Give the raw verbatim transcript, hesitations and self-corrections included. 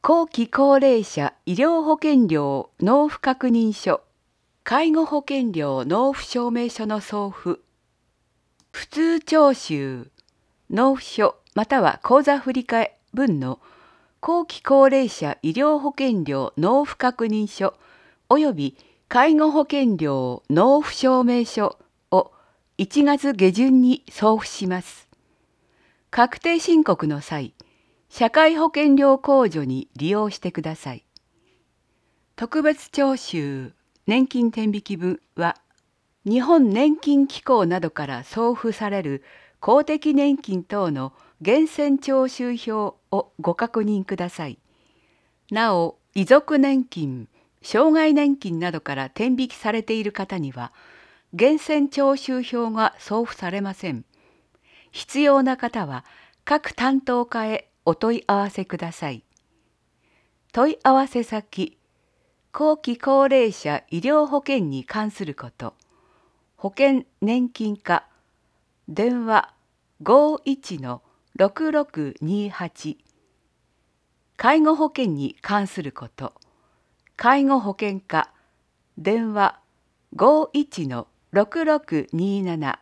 後期高齢者医療保険料納付確認書、介護保険料納付証明書の送付、普通徴収、納付書または口座振替分の後期高齢者医療保険料納付確認書及び介護保険料納付証明書をいちがつ下旬に送付します。確定申告の際、社会保険料控除に利用してください。特別徴収年金天引分は、日本年金機構などから送付される公的年金等の源泉徴収票をご確認ください。なお、遺族年金、障害年金などから天引きされている方には、源泉徴収票が送付されません。必要な方は、各担当課へお問い合わせください。問い合わせ先、後期高齢者医療保険に関すること、保険年金課、電話 ごーいちのろくろくにはち、介護保険に関すること、介護保険課、電話 ごーいちのろくろくになな